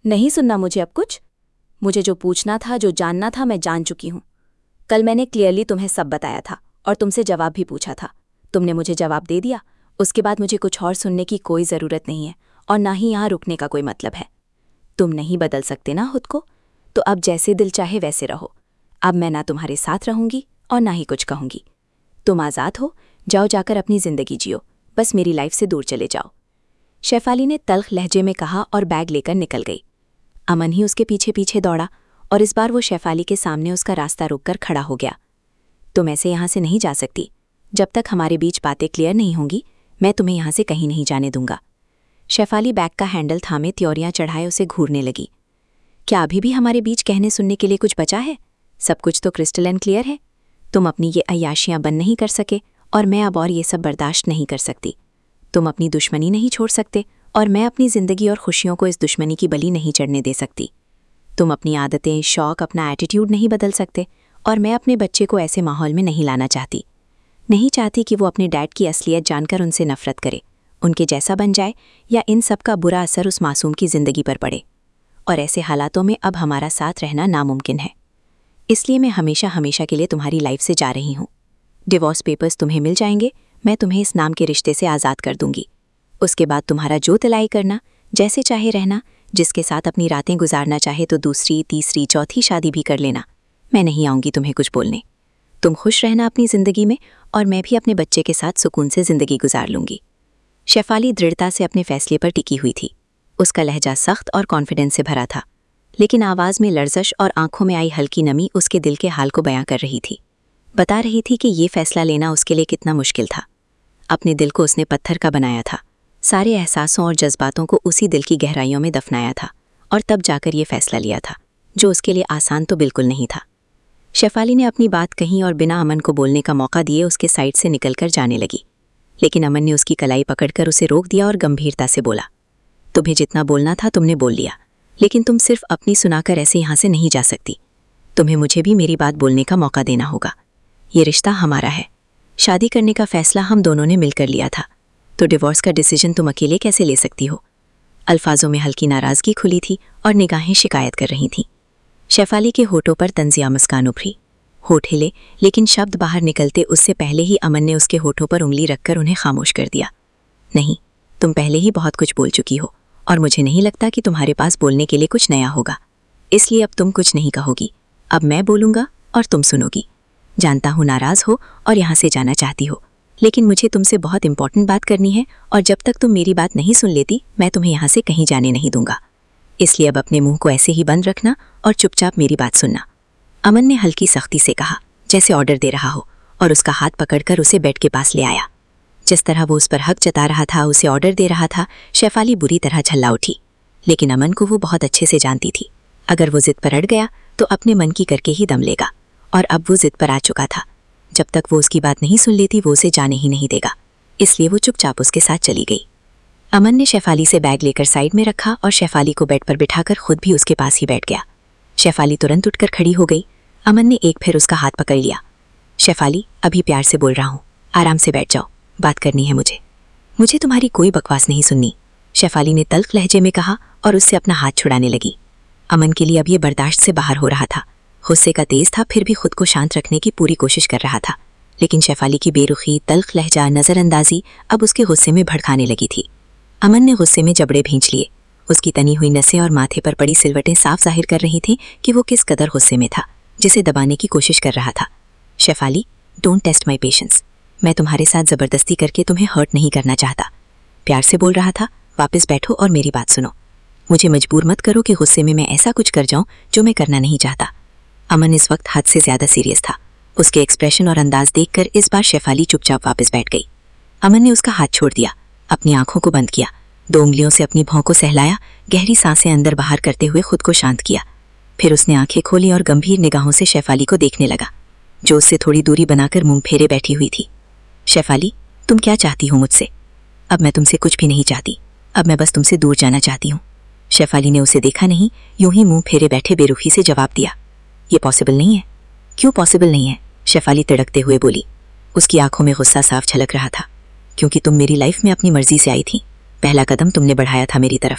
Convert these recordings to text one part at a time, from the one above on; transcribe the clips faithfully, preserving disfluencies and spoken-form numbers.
नहीं सुनना मुझे अब कुछ। मुझे जो पूछना था, जो जानना था, मैं जान चुकी हूँ। कल मैंने क्लियरली तुम्हें सब बताया था और तुमसे जवाब भी पूछा था। तुमने मुझे जवाब दे दिया। उसके बाद मुझे कुछ और सुनने की कोई ज़रूरत नहीं है और ना ही यहाँ रुकने का कोई मतलब है। तुम नहीं बदल सकते ना खुद को, तो अब जैसे दिल चाहे वैसे रहो। अब मैं ना तुम्हारे साथ रहूंगी और ना ही कुछ कहूंगी। तुम आज़ाद हो, जाओ जाकर अपनी ज़िंदगी जियो, बस मेरी लाइफ से दूर चले जाओ। शेफाली ने तल्ख लहजे में कहा और बैग लेकर निकल गई। अमन ही उसके पीछे पीछे दौड़ा और इस बार वो शेफाली के सामने उसका रास्ता रोककर खड़ा हो गया। तुम ऐसे यहाँ से नहीं जा सकती। जब तक हमारे बीच बातें क्लियर नहीं होंगी, मैं तुम्हें यहाँ से कहीं नहीं जाने दूंगा। शेफाली बैग का हैंडल थामे त्योरियां चढ़ाए उसे घूरने लगी। क्या अभी भी हमारे बीच कहने सुनने के लिए कुछ बचा है? सब कुछ तो क्रिस्टल एंड क्लियर है। तुम अपनी ये अय्याशियां बंद नहीं कर सके और मैं अब और ये सब बर्दाश्त नहीं कर सकती। तुम अपनी दुश्मनी नहीं छोड़ सकते और मैं अपनी ज़िंदगी और खुशियों को इस दुश्मनी की बलि नहीं चढ़ने दे सकती। तुम अपनी आदतें, शौक, अपना एटीट्यूड नहीं बदल सकते और मैं अपने बच्चे को ऐसे माहौल में नहीं लाना चाहती। नहीं चाहती कि वो अपने डैड की असलियत जानकर उनसे नफरत करे, उनके जैसा बन जाए या इन सब का बुरा असर उस मासूम की ज़िंदगी पर पड़े। और ऐसे हालातों में अब हमारा साथ रहना नामुमकिन है। इसलिए मैं हमेशा हमेशा के लिए तुम्हारी लाइफ से जा रही हूँ। डिवोर्स पेपर्स तुम्हें मिल जाएंगे, मैं तुम्हें इस नाम के रिश्ते से आज़ाद कर दूंगी। उसके बाद तुम्हारा जो तलाई करना, जैसे चाहे रहना, जिसके साथ अपनी रातें गुजारना चाहे तो दूसरी, तीसरी, चौथी शादी भी कर लेना। मैं नहीं आऊँगी तुम्हें कुछ बोलने। तुम खुश रहना अपनी ज़िंदगी में और मैं भी अपने बच्चे के साथ सुकून से ज़िंदगी गुजार लूँगी। शेफाली दृढ़ता से अपने फैसले पर टिकी हुई थी। उसका लहजा सख्त और कॉन्फिडेंस से भरा था, लेकिन आवाज़ में लर्ज़श और आंखों में आई हल्की नमी उसके दिल के हाल को बयां कर रही थी। बता रही थी कि ये फैसला लेना उसके लिए कितना मुश्किल था। अपने दिल को उसने पत्थर का बनाया था, सारे एहसासों और जज्बातों को उसी दिल की गहराइयों में दफनाया था और तब जाकर ये फैसला लिया था, जो उसके लिए आसान तो बिल्कुल नहीं था। शेफाली ने अपनी बात कही और बिना अमन को बोलने का मौका दिए उसके साइड से निकलकर जाने लगी, लेकिन अमन ने उसकी कलाई पकड़कर उसे रोक दिया और गंभीरता से बोला, तुम्हें जितना बोलना था तुमने बोल लिया, लेकिन तुम सिर्फ अपनी सुनाकर ऐसे यहाँ से नहीं जा सकती। तुम्हें मुझे भी मेरी बात बोलने का मौका देना होगा। ये रिश्ता हमारा है। शादी करने का फैसला हम दोनों ने मिलकर लिया था, तो डिवोर्स का डिसीजन तुम अकेले कैसे ले सकती हो? अल्फाजों में हल्की नाराज़गी खुली थी और निगाहें शिकायत कर रही थीं। शेफाली के होठों पर तंजिया मुस्कान उभरी। होठ हिले, लेकिन शब्द बाहर निकलते उससे पहले ही अमन ने उसके होठों पर उंगली रखकर उन्हें खामोश कर दिया। नहीं, तुम पहले ही बहुत कुछ बोल चुकी हो और मुझे नहीं लगता कि तुम्हारे पास बोलने के लिए कुछ नया होगा, इसलिए अब तुम कुछ नहीं कहोगी। अब मैं बोलूँगा और तुम सुनोगी। जानता हूँ नाराज़ हो और यहाँ से जाना चाहती हो, लेकिन मुझे तुमसे बहुत इंपॉर्टेंट बात करनी है और जब तक तुम मेरी बात नहीं सुन लेती मैं तुम्हें यहाँ से कहीं जाने नहीं दूंगा। इसलिए अब अपने मुंह को ऐसे ही बंद रखना और चुपचाप मेरी बात सुनना। अमन ने हल्की सख्ती से कहा, जैसे ऑर्डर दे रहा हो, और उसका हाथ पकड़कर उसे बेड के पास ले आया। जिस तरह वो उस पर हक जता रहा था, उसे ऑर्डर दे रहा था, शेफाली बुरी तरह झल्ला उठी। लेकिन अमन को वो बहुत अच्छे से जानती थी, अगर वो जिद पर अड़ गया तो अपने मन की करके ही दम लेगा, और अब वो जिद पर आ चुका था। जब तक वो उसकी बात नहीं सुन लेती वो उसे जाने ही नहीं देगा, इसलिए वो चुपचाप उसके साथ चली गई। अमन ने शेफाली से बैग लेकर साइड में रखा और शेफाली को बेड पर बिठाकर खुद भी उसके पास ही बैठ गया। शेफाली तुरंत उठकर खड़ी हो गई। अमन ने एक फिर उसका हाथ पकड़ लिया। शेफाली, अभी प्यार से बोल रहा हूँ, आराम से बैठ जाओ, बात करनी है मुझे। मुझे तुम्हारी कोई बकवास नहीं सुननी, शेफाली ने तल्ख लहजे में कहा और उससे अपना हाथ छुड़ाने लगी। अमन के लिए अब ये बर्दाश्त से बाहर हो रहा था। गुस्से का तेज था, फिर भी खुद को शांत रखने की पूरी कोशिश कर रहा था, लेकिन शेफाली की बेरुखी, तल्ख लहजा, नज़रअंदाजी अब उसके गुस्से में भड़काने लगी थी। अमन ने गुस्से में जबड़े भींच लिए। उसकी तनी हुई नसें और माथे पर पड़ी सिलवटें साफ जाहिर कर रही थीं कि वो किस कदर गुस्से में था, जिसे दबाने की कोशिश कर रहा था। Shefali, don't test my patience. मैं तुम्हारे साथ ज़बरदस्ती करके तुम्हें हर्ट नहीं करना चाहता। प्यार से बोल रहा था, वापस बैठो और मेरी बात सुनो। मुझे मजबूर मत करो कि गुस्से में मैं ऐसा कुछ कर जाऊं जो मैं करना नहीं चाहता। अमन इस वक्त हद से ज़्यादा सीरियस था। उसके एक्सप्रेशन और अंदाज देखकर इस बार शेफाली चुपचाप वापस बैठ गई। अमन ने उसका हाथ छोड़ दिया, अपनी आंखों को बंद किया, दो उंगलियों से अपनी भौं को सहलाया, गहरी सांसें अंदर बाहर करते हुए खुद को शांत किया। फिर उसने आंखें खोली और गंभीर निगाहों से शेफाली को देखने लगा, जो उससे थोड़ी दूरी बनाकर मुंह फेरे बैठी हुई थी। शेफाली, तुम क्या चाहती हो मुझसे? अब मैं तुमसे कुछ भी नहीं चाहती, अब मैं बस तुमसे दूर जाना चाहती हूँ। शेफाली ने उसे देखा नहीं, यूं ही मुंह फेरे बैठे बेरुखी से जवाब दिया। ये पॉसिबल नहीं है। क्यों पॉसिबल नहीं है? शेफाली तिड़कते हुए बोली। उसकी आंखों में गुस्सा साफ झलक रहा था। क्योंकि तुम मेरी लाइफ में अपनी मर्जी से आई थी। पहला कदम तुमने बढ़ाया था मेरी तरफ,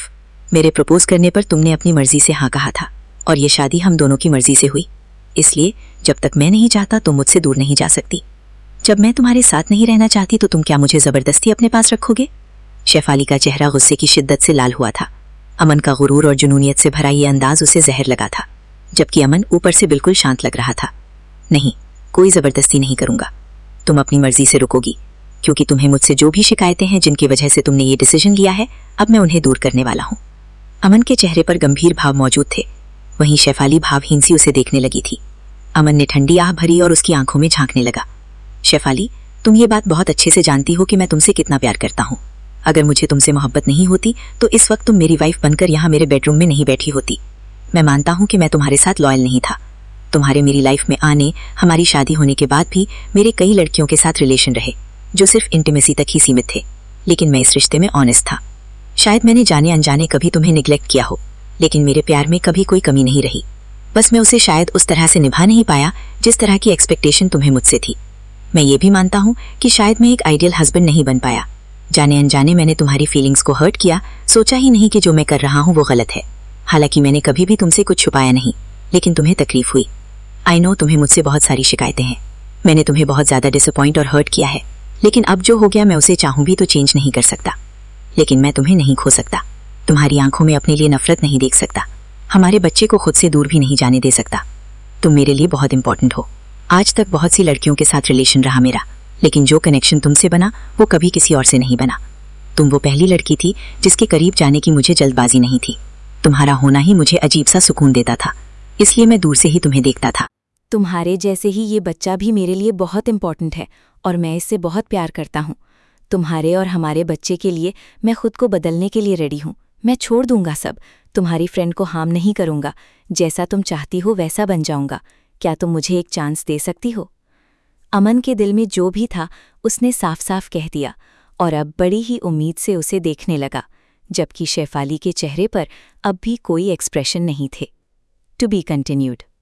मेरे प्रपोज करने पर तुमने अपनी मर्जी से हाँ कहा था और ये शादी हम दोनों की मर्जी से हुई, इसलिए जब तक मैं नहीं चाहता तुम मुझसे दूर नहीं जा सकती। जब मैं तुम्हारे साथ नहीं रहना चाहती तो तुम क्या मुझे जबरदस्ती अपने पास रखोगे? शेफाली का चेहरा गुस्से की शिद्दत से लाल हुआ था। अमन का गुरूर और जुनूनियत से भरा ये अंदाज उसे जहर लगा था, जबकि अमन ऊपर से बिल्कुल शांत लग रहा था। नहीं, कोई जबरदस्ती नहीं करूंगा। तुम अपनी मर्जी से रुकोगी, क्योंकि तुम्हें मुझसे जो भी शिकायतें हैं जिनकी वजह से तुमने ये डिसीजन लिया है, अब मैं उन्हें दूर करने वाला हूँ। अमन के चेहरे पर गंभीर भाव मौजूद थे, वहीं शेफाली भावहीन सी उसे देखने लगी थी। अमन ने ठंडी आह भरी और उसकी आंखों में झांकने लगा। शेफाली, तुम ये बात बहुत अच्छे से जानती हो कि मैं तुमसे कितना प्यार करता हूँ। अगर मुझे तुमसे मोहब्बत नहीं होती तो इस वक्त तुम मेरी वाइफ बनकर यहाँ मेरे बेडरूम में नहीं बैठी होती। मैं मानता हूँ कि मैं तुम्हारे साथ लॉयल नहीं था। तुम्हारे मेरी लाइफ में आने, हमारी शादी होने के बाद भी मेरे कई लड़कियों के साथ रिलेशन रहे जो सिर्फ इंटीमेसी तक ही सीमित थे, लेकिन मैं इस रिश्ते में ऑनेस्ट था। शायद मैंने जाने अनजाने कभी तुम्हें निग्लेक्ट किया हो, लेकिन मेरे प्यार में कभी कोई कमी नहीं रही। बस मैं उसे शायद उस तरह से निभा नहीं पाया जिस तरह की एक्सपेक्टेशन तुम्हें मुझसे थी। मैं ये भी मानता हूँ कि शायद मैं एक आइडियल हस्बैंड नहीं बन पाया। जाने अनजाने मैंने तुम्हारी फीलिंग्स को हर्ट किया, सोचा ही नहीं कि जो मैं कर रहा हूँ वो गलत है। हालांकि मैंने कभी भी तुमसे कुछ छुपाया नहीं, लेकिन तुम्हें तकलीफ हुई। आई नो तुम्हें मुझसे बहुत सारी शिकायतें हैं, मैंने तुम्हें बहुत ज्यादा डिसअपॉइंट और हर्ट किया है, लेकिन अब जो हो गया मैं उसे चाहूं भी तो चेंज नहीं कर सकता। लेकिन मैं तुम्हें नहीं खो सकता, तुम्हारी आंखों में अपने लिए नफरत नहीं देख सकता, हमारे बच्चे को खुद से दूर भी नहीं जाने दे सकता। तुम मेरे लिए बहुत इंपॉर्टेंट हो। आज तक बहुत सी लड़कियों के साथ रिलेशन रहा मेरा, लेकिन जो कनेक्शन तुमसे बना वो कभी किसी और से नहीं बना। तुम वो पहली लड़की थी जिसके करीब जाने की मुझे जल्दबाजी नहीं थी। तुम्हारा होना ही मुझे अजीब सा सुकून देता था, इसलिए मैं दूर से ही तुम्हें देखता था। तुम्हारे जैसे ही ये बच्चा भी मेरे लिए बहुत इम्पोर्टेंट है और मैं इससे बहुत प्यार करता हूँ। तुम्हारे और हमारे बच्चे के लिए मैं खुद को बदलने के लिए रेडी हूँ। मैं छोड़ दूंगा सब, तुम्हारी फ्रेंड को हार्म नहीं करूंगा, जैसा तुम चाहती हो वैसा बन जाऊंगा। क्या तुम मुझे एक चांस दे सकती हो? अमन के दिल में जो भी था उसने साफ साफ कह दिया और अब बड़ी ही उम्मीद से उसे देखने लगा, जबकि शेफाली के चेहरे पर अब भी कोई एक्सप्रेशन नहीं थे। To be continued.